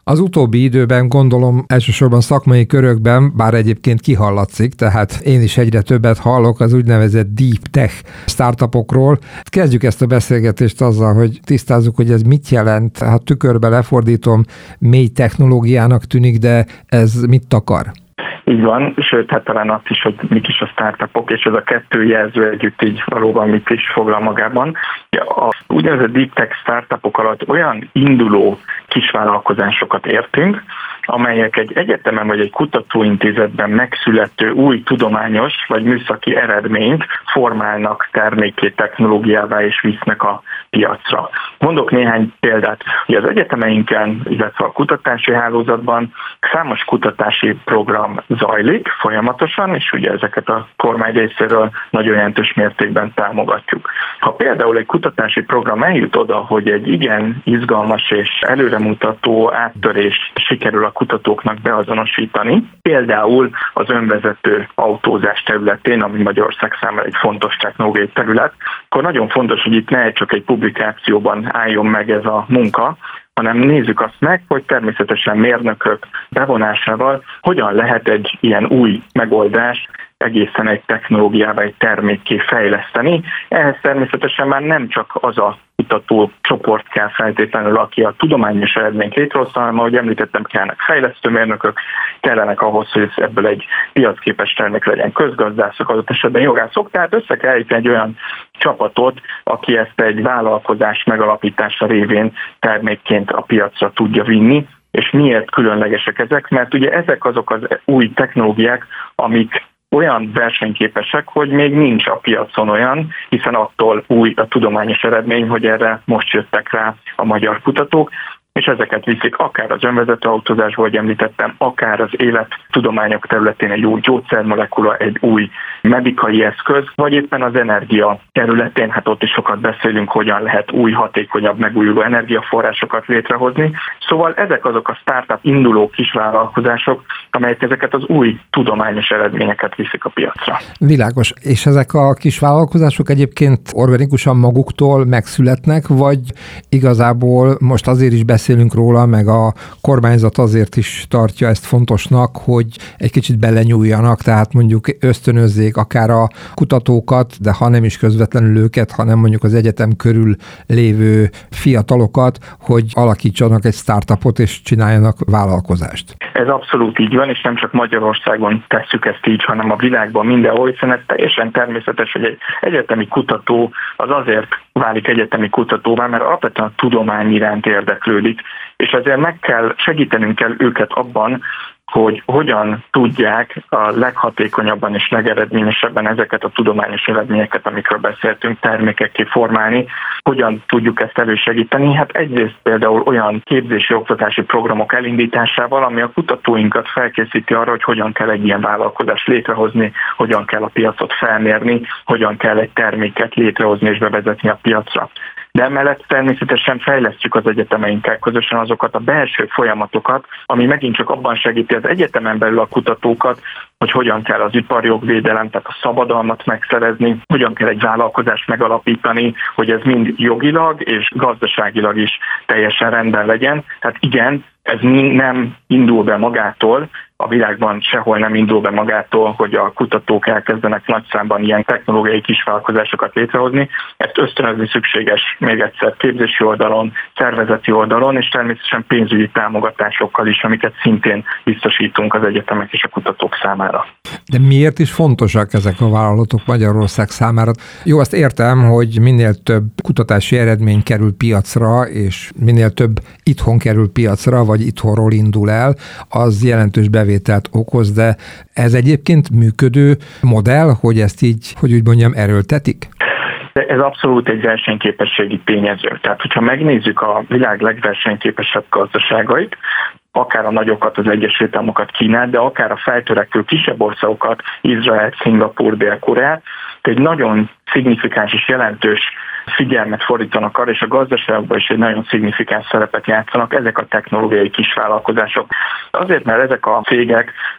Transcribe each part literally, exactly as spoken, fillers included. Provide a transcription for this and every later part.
Az utóbbi időben gondolom elsősorban szakmai körökben, bár egyébként kihallatszik, tehát én is egyre többet hallok az úgynevezett deep tech startupokról. Kezdjük ezt a beszélgetést azzal, hogy tisztázzuk, hogy ez mit jelent. Hát tükörbe lefordítom, mély technológiának tűnik, de ez mit takar? Így van, sőt, hát talán azt is, hogy mik is a startupok, és ez a kettő jelző együtt így valóban mit is foglal magában. A úgynevezett deep tech startupok alatt olyan induló kisvállalkozásokat értünk, amelyek egy egyetemen vagy egy kutatóintézetben megszülető új tudományos vagy műszaki eredményt formálnak termékké, technológiává és visznek a piacra. Mondok néhány példát. Ugye az egyetemeinken, illetve a kutatási hálózatban számos kutatási program zajlik folyamatosan, és ugye ezeket a kormány részéről nagyon jelentős mértékben támogatjuk. Ha például egy kutatási program eljut oda, hogy egy igen izgalmas és előremutató áttörést sikerül a kutatóknak beazonosítani, például az önvezető autózás területén, ami Magyarország számára egy fontos technológiai terület, akkor nagyon fontos, hogy itt ne csak egy publikációban álljon meg ez a munka, hanem nézzük azt meg, hogy természetesen mérnökök bevonásával hogyan lehet egy ilyen új megoldást egészen egy technológiává, egy termékké fejleszteni. Ehhez természetesen már nem csak az a kutató csoport kell feltétlenül, aki a tudományos eredményt létrehozta, hanem ahogy említettem, kellnek fejlesztőmérnökök, kellenek ahhoz, hogy ebből egy piacképes termék legyen, közgazdászok, adott esetben jogászok, tehát össze kell állítani egy olyan csapatot, aki ezt egy vállalkozás megalapítása révén termékként a piacra tudja vinni. És miért különlegesek ezek? Mert ugye ezek azok az új technológiák, amik olyan versenyképesek, hogy még nincs a piacon olyan, hiszen attól új a tudományos eredmény, hogy erre most jöttek rá a magyar kutatók, és ezeket viszik akár az önvezető autózásból, ahogy említettem, akár az élettudományok területén egy új gyógyszermolekula, egy új medikai eszköz, vagy éppen az energia területén, hát ott is sokat beszélünk, hogyan lehet új, hatékonyabb, megújuló energiaforrásokat létrehozni. Szóval ezek azok a startup induló kisvállalkozások, amelyek ezeket az új tudományos eredményeket viszik a piacra. Világos. És ezek a kisvállalkozások egyébként organikusan maguktól megszületnek, vagy igazából most azért is beszélünk róla, meg a kormányzat azért is tartja ezt fontosnak, hogy egy kicsit belenyúljanak, tehát mondjuk ösztönözzék akár a kutatókat, de ha nem is közvetlenül őket, hanem mondjuk az egyetem körül lévő fiatalokat, hogy alakítsanak egy startupot és csináljanak vállalkozást. Ez abszolút így van, és nem csak Magyarországon tesszük ezt így, hanem a világban mindenhol, hiszen ez teljesen természetes, hogy egy egyetemi kutató az azért válik egyetemi kutatóvá, mert alapvetően a tudomány iránt érdeklődik, és azért meg kell, segítenünk kell őket abban, hogy hogyan tudják a leghatékonyabban és legeredményesebben ezeket a tudományos eredményeket, amikről beszéltünk, termékekké formálni, hogyan tudjuk ezt elősegíteni. Hát egyrészt például olyan képzési oktatási programok elindításával, ami a kutatóinkat felkészíti arra, hogy hogyan kell egy ilyen vállalkozást létrehozni, hogyan kell a piacot felmérni, hogyan kell egy terméket létrehozni és bevezetni a piacra. De emellett természetesen fejlesztjük az egyetemeinkkel közösen azokat a belső folyamatokat, ami megint csak abban segíti az egyetemen belül a kutatókat, hogy hogyan kell az iparjogvédelem, tehát a szabadalmat megszerezni, hogyan kell egy vállalkozást megalapítani, hogy ez mind jogilag és gazdaságilag is teljesen rendben legyen. Tehát igen, ez nem indul be magától, a világban sehol nem indul be magától, hogy a kutatók elkezdenek nagy számban ilyen technológiai kisvállalkozásokat létrehozni. Ezt ösztönözni szükséges még egyszer képzési oldalon, szervezeti oldalon, és természetesen pénzügyi támogatásokkal is, amiket szintén biztosítunk az egyetemek és a kutatók számára. De miért is fontosak ezek a vállalatok Magyarország számára? Jó, azt értem, hogy minél több kutatási eredmény kerül piacra, és minél több itthon kerül piacra, vagy itthonról indul el, az jelentős bevételt okoz, de ez egyébként működő modell, hogy ezt így, hogy úgy mondjam, erőltetik? De ez abszolút egy versenyképességi tényező. Tehát, hogyha megnézzük a világ legversenyképesebb gazdaságait, akár a nagyokat, az Egyesült Államokat, Kínát, de akár a feltörekvő kisebb országokat, Izrael, Szingapúr, Dél-Koreát, egy nagyon szignifikáns és jelentős figyelmet fordítanak arra, és a gazdaságban is egy nagyon szignifikáns szerepet játszanak ezek a technológiai kisvállalkozások. Azért, mert ezek a cégek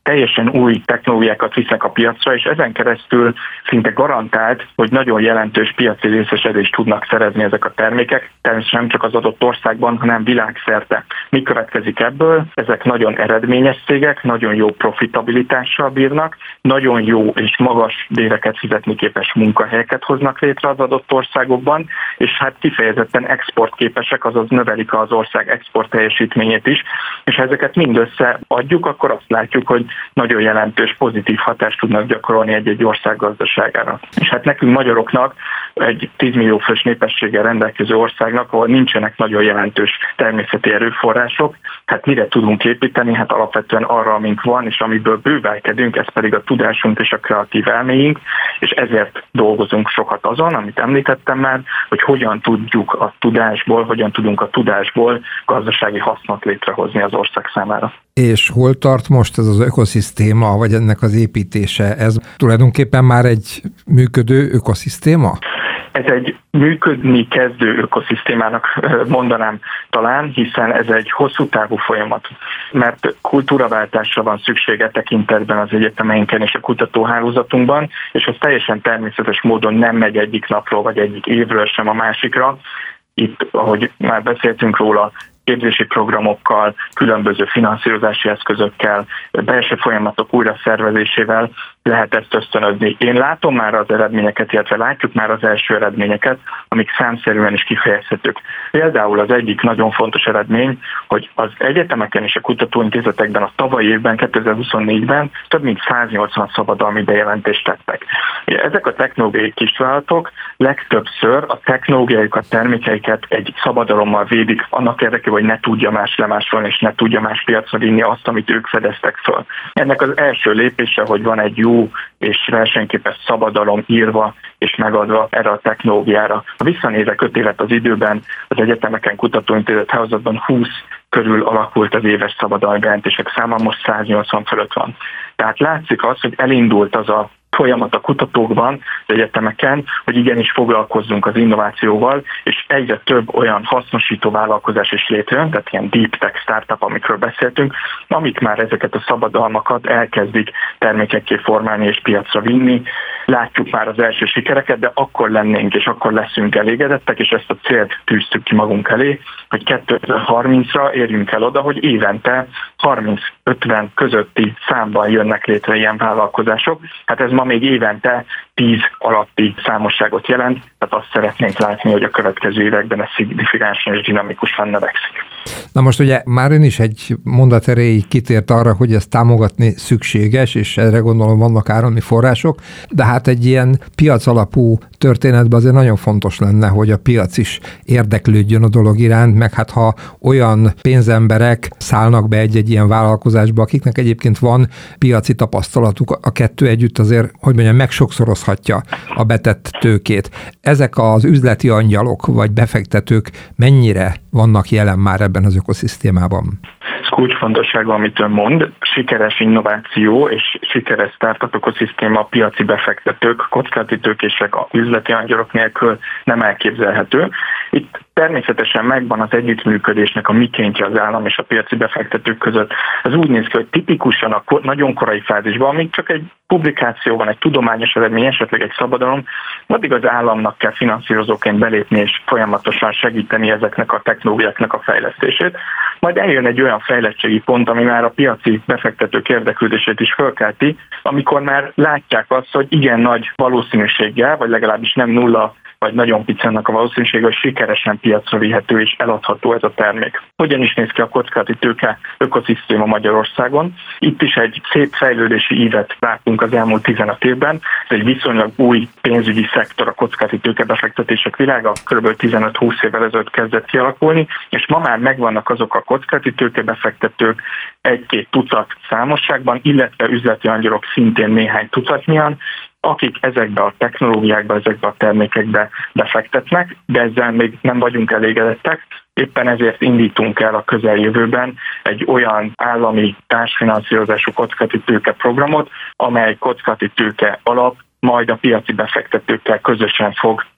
teljesen új technológiákat visznek a piacra, és ezen keresztül szinte garantált, hogy nagyon jelentős piaci részesedést tudnak szerezni ezek a termékek, természetesen nem csak az adott országban, hanem világszerte. Mi következik ebből? Ezek nagyon eredményes cégek, nagyon jó profitabilitással bírnak, nagyon jó és magas béreket fizetni képes munkahelyeket hoznak létre az adott országokban, és hát kifejezetten exportképesek, azaz növelik az ország export teljesítményét is, és ha ezeket mind összeadjuk, akkor azt látjuk, hogy nagyon jelentős pozitív hatást tudnak gyakorolni egy-egy ország gazdaságára. És hát nekünk magyaroknak, egy tíz millió fős népességgel rendelkező országnak, ahol nincsenek nagyon jelentős természeti erőforrások, hát mire tudunk építeni? Hát alapvetően arra, amink van, és amiből bővelkedünk, ez pedig a tudásunk és a kreatív elméink, és ezért dolgozunk sokat azon, amit említettem már, hogy hogyan tudjuk a tudásból, hogyan tudunk a tudásból gazdasági hasznot létrehozni az ország számára. És hol tart most ez az ökoszisztéma, vagy ennek az építése? Ez tulajdonképpen már egy működő ökoszisztéma? Ez egy működni kezdő ökoszisztémának mondanám talán, hiszen ez egy hosszú távú folyamat, mert kultúraváltásra van szüksége tekintetben az egyetemeinken és a kutatóhálózatunkban, és ez teljesen természetes módon nem megy egyik napról vagy egyik évről sem a másikra. Itt, ahogy már beszéltünk róla, képzési programokkal, különböző finanszírozási eszközökkel, belső folyamatok újra szervezésével lehet ezt ösztönözni. Én látom már az eredményeket, illetve látjuk már az első eredményeket, amik számszerűen is kifejezhetők. Például az egyik nagyon fontos eredmény, hogy az egyetemeken és a kutatóintézetekben a tavalyi évben, kétezer-huszonnégyben több mint száznyolcvan szabadalmi bejelentést tettek. Ezek a technológiai kisvállalatok legtöbbször a technológiaikat, termékeiket egy szabadalommal védik annak érdekében, hogy ne tudja más lemásolni, és ne tudja más piacra vinni azt, amit ők fedeztek föl. Ennek az első lépése, hogy van egy jó és versenyképes szabadalom írva és megadva erre a technológiára. Ha visszanézek öt évet az időben, az egyetemeken, kutatóintézet hálózatban húsz körül alakult az éves szabadalmi bejelentések száma, most száznyolcvan fölött van. Tehát látszik az, hogy elindult az a folyamat a kutatókban, az egyetemeken, hogy igenis foglalkozzunk az innovációval, és egyre több olyan hasznosító vállalkozás is létrejön, tehát ilyen deep tech startup, amikről beszéltünk, amik már ezeket a szabadalmakat elkezdik termékekké formálni és piacra vinni. Látjuk már az első sikereket, de akkor lennénk és akkor leszünk elégedettek, és ezt a célt tűztük ki magunk elé, hogy kétezer-harmincra érjünk el oda, hogy évente harminc-ötven közötti számban jönnek létre ilyen vállalkozások. Hát ez ma még évente tíz alatti számosságot jelent, tehát azt szeretnénk látni, hogy a következő években ez szignifikánsan és dinamikusan növekszik. Na most ugye már ön is egy mondat erejéig kitért arra, hogy ezt támogatni szükséges, és erre gondolom vannak állami források, de hát egy ilyen piac alapú történetben azért nagyon fontos lenne, hogy a piac is érdeklődjön a dolog iránt, meg hát ha olyan pénzemberek szállnak be egy-egy ilyen vállalkozásba, akiknek egyébként van piaci tapasztalatuk, a kettő együtt azért, hogy mondjam, megsokszorozhatja a betett tőkét. Ezek az üzleti angyalok vagy befektetők mennyire vannak jelen már ebben az ökoszisztémában? Ez kulcsfontosságú, amit ön mond. Sikeres innováció és sikeres startup ökoszisztéma a piaci befektetők, kockázati tőkések, a üzleti angyalok nélkül nem elképzelhető. Itt természetesen megvan az együttműködésnek a mikéntje az állam és a piaci befektetők között. Ez úgy néz ki, hogy tipikusan a nagyon korai fázisban, amíg csak egy publikáció van, egy tudományos eredmény, esetleg egy szabadalom, addig az államnak kell finanszírozóként belépni és folyamatosan segíteni ezeknek a technológiáknak a fejlesztését. Majd eljön egy olyan fejlettségi pont, ami már a piaci befektetők érdeklődését is fölkelti, amikor már látják azt, hogy igen nagy valószínűséggel, vagy legalábbis nem nulla, vagy nagyon pici annak a valószínűség, hogy sikeresen piacra vihető és eladható ez a termék. Hogyan is néz ki a kockázati tőke ökoszisztéma Magyarországon? Itt is egy szép fejlődési ívet látunk az elmúlt tizenöt évben. Ez egy viszonylag új pénzügyi szektor, a kockázati tőke befektetések világa, kb. tizenöt-húsz évvel ezelőtt kezdett kialakulni, és ma már megvannak azok a kockázati tőke befektetők egy-két tucat számosságban, illetve üzleti angyalok szintén néhány tucatnyian, akik ezekbe a technológiákba, ezekbe a termékekbe befektetnek, de ezzel még nem vagyunk elégedettek. Éppen ezért indítunk el a közeljövőben egy olyan állami társfinanszírozású kockázati tőke programot, amely kockázati tőke alap majd a piaci befektetőkkel közösen fog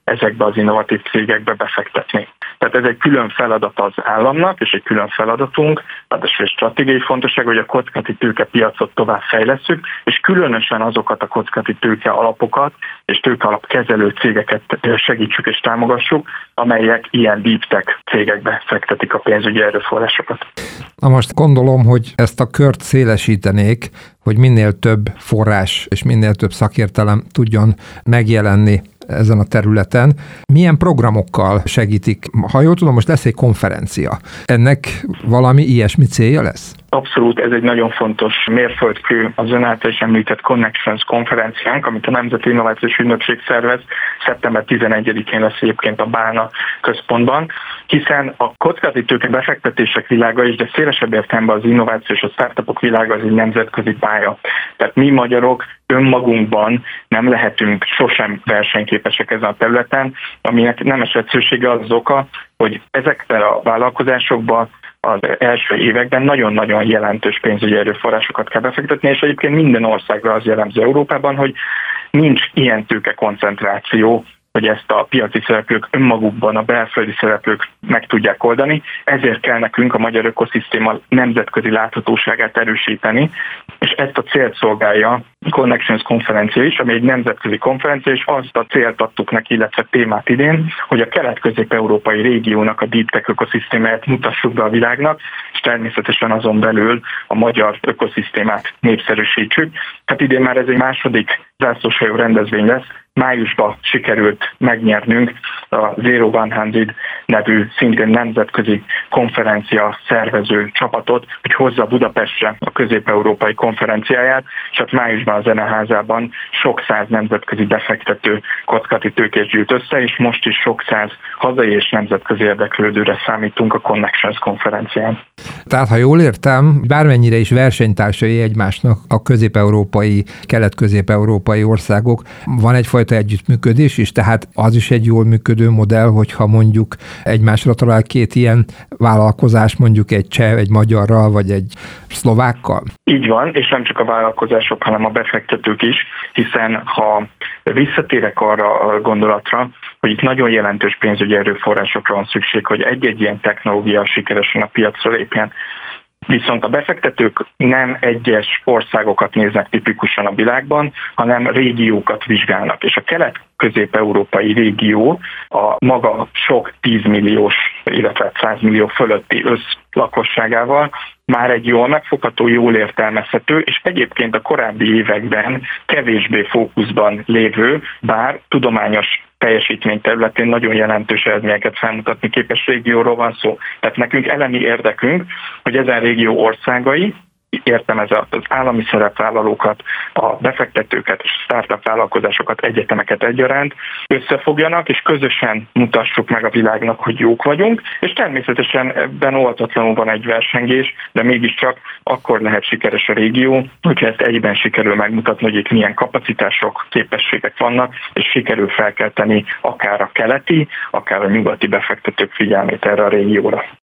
ezekbe az innovatív cégekbe befektetni. Tehát ez egy külön feladat az államnak, és egy külön feladatunk, ráadásul stratégiai fontosság, hogy a kockázati tőkepiacot tovább fejlesszük, és különösen azokat a kockázati tőke alapokat és tőke alapkezelő cégeket segítsük és támogassuk, amelyek ilyen deep tech cégekbe fektetik a pénzügyi erőforrásokat. Na most gondolom, hogy ezt a kört szélesítenék, hogy minél több forrás és minél több szakértelem tudjon megjelenni ezen a területen. Milyen programokkal segítik? Ha jól tudom, most lesz egy konferencia. Ennek valami ilyesmi célja lesz? Abszolút, ez egy nagyon fontos mérföldkő az ön által is említett Connections konferenciánk, amit a Nemzeti Innovációs Ügynökség szervez, szeptember tizenegyedikén lesz egyébként a Bálna központban, hiszen a kockázati tőke befektetések világa is, de szélesebb értelemben az innovációs a startupok világa az egy nemzetközi pálya. Tehát mi magyarok önmagunkban nem lehetünk sosem versenyképesek ezen a területen, aminek nemes egyszerűsége az, az oka, hogy ezekben a vállalkozásokban az első években nagyon-nagyon jelentős pénzügyi erőforrásokat kell befektetni, és egyébként minden országra az jellemző Európában, hogy nincs ilyen tőke koncentráció, hogy ezt a piaci szereplők önmagukban, a belföldi szereplők meg tudják oldani. Ezért kell nekünk a magyar ökoszisztéma nemzetközi láthatóságát erősíteni, és ezt a célt szolgálja a Connections konferencia is, ami egy nemzetközi konferencia, és azt a célt adtuk neki, illetve témát idén, hogy a kelet-közép-európai régiónak a deep tech ökoszisztémáját mutassuk be a világnak, és természetesen azon belül a magyar ökoszisztémát népszerűsítsük. Hát idén már ez egy második zászlóshajó rendezvény lesz. Májusban sikerült megnyernünk a Zero one hundred nevű szintén nemzetközi konferencia szervező csapatot, hogy hozza Budapestre a közép-európai konferenciáját, és hát májusban a Zeneházában sok száz nemzetközi befektető kockázati tőkét gyűjt össze, és most is sok száz hazai és nemzetközi érdeklődőre számítunk a Connections konferencián. Tehát, ha jól értem, bármennyire is versenytársai egymásnak a közép-európai, kelet-közép-európai országok, van egyfajta együttműködés is, tehát az is egy jól működő modell, hogyha mondjuk egymásra talál két ilyen vállalkozás, mondjuk egy cseh, egy magyarral, vagy egy szlovákkal? Így van, és nem csak a vállalkozások, hanem a befektetők is, hiszen ha visszatérek arra a gondolatra, hogy itt nagyon jelentős pénzügyi erőforrásokra van szükség, hogy egy-egy ilyen technológia sikeresen a piacra lépjen. Viszont a befektetők nem egyes országokat néznek tipikusan a világban, hanem régiókat vizsgálnak. És a kelet-közép-európai régió a maga sok tízmilliós, illetve százmillió fölötti összlakosságával már egy jól megfogható, jól értelmezhető, és egyébként a korábbi években kevésbé fókuszban lévő, bár tudományos teljesítmény területén nagyon jelentős eredményeket felmutatni képes régióról van szó. Tehát nekünk elemi érdekünk, hogy ezen régió országai, értem ez az állami szerepvállalókat, a befektetőket és startup vállalkozásokat, egyetemeket egyaránt összefogjanak, és közösen mutassuk meg a világnak, hogy jók vagyunk, és természetesen ebben óvatatlanul van egy versengés, de mégiscsak akkor lehet sikeres a régió, hogyha ezt egyben sikerül megmutatni, hogy itt milyen kapacitások, képességek vannak, és sikerül felkelteni akár a keleti, akár a nyugati befektetők figyelmét erre a régióra.